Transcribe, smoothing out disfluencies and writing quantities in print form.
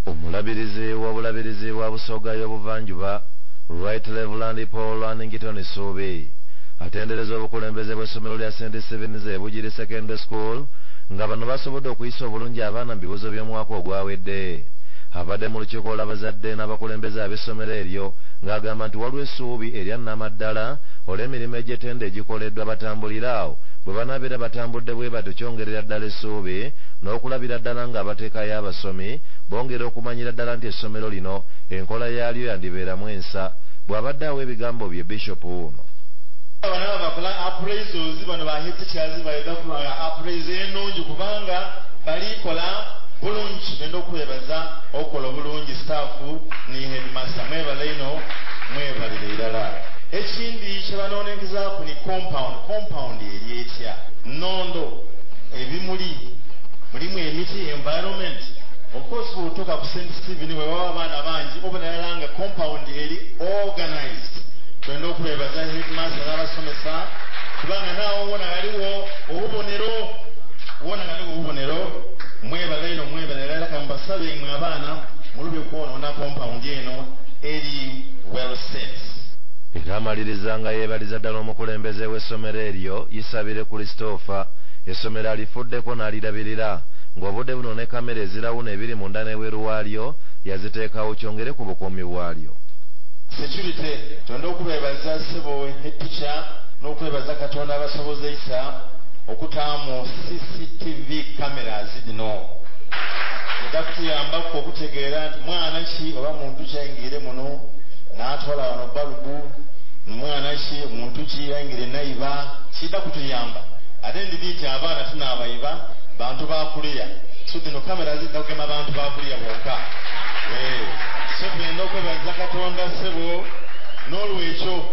Omulabirizi w'obulabirizi bwa Busoga y'obuvanjuba Right Reverend Paul Ningitoni Suubi atendereza obukulembeze bw'essomero lya St. Stephen's Bugiri Secondary School nga bano basobodde okuyisa obulungi abaana mu bibuuzo by'omwaka ogwawedde. Abadde mu lukiiko lw'abazadde n'abakulembeze ab'essomero eryo ng'agamba nti waliwo essuubi erya nnamaddala olw'emirimu egy'ettendo egikoleddwa batambulira awo bwe banabeera batambudde bwe batyo kyongerera ddala essuubi n'okulabira ddala ng'abateekayo abasomi bongera okumanyira ddala nti essomero lino enkola yaalyo yandibeeramu ensa. Bw'abadde awo ebigambo bye Bishop Uno. Abana bakola appraisals bano ba head teachers bayita kuba appraise ennungi kubanga balikola bulungi genda okwebaza okola bulungi staff ni headmaster mwebale ino mwebalire irala. Ekindi kyebanoonekezaako ni compound eri etya nnondo ebimuli mulimu emiti environment. Of course bw'otuuka ku St. Stephen we baba abaana bangi obulala nga compound eri organized. Twenda okwebaza headmaster n'abasomesa kubanga naawo wona waliwo obubonero mwebale ino mwebalira era kambasabe mwe abaana mulubye okwonoona compound eno eri well set. Ekamaliriza nga yeebaliza ddala omukulembeze w'essomero eryo Yisabire Christopher essomero alifuddeko n'alirabirira ng'obudde buno ne kamera ezirawuna ebiri munda n'ebweru waalyo yaziteekawo kyongere ku bukuumi bwalyo. Security twenda okubeebaza ssebo head teacher n'okwebaza Katonda abasobozesa okutaamu CCTV cameras zino ezakutuyambako okutegeera nti mwana ki oba muntu ki ayingire muno n'atwala wano balubu mwana ki muntu ki ayingire nayiba kidda kutuyamba ate ndidi nti abaana tunaabayiba bantu bakuliya so zino kamera zidda kugema bantu bakuliya bokka so twenda okwebaza Katonda ssebo n'olwekyo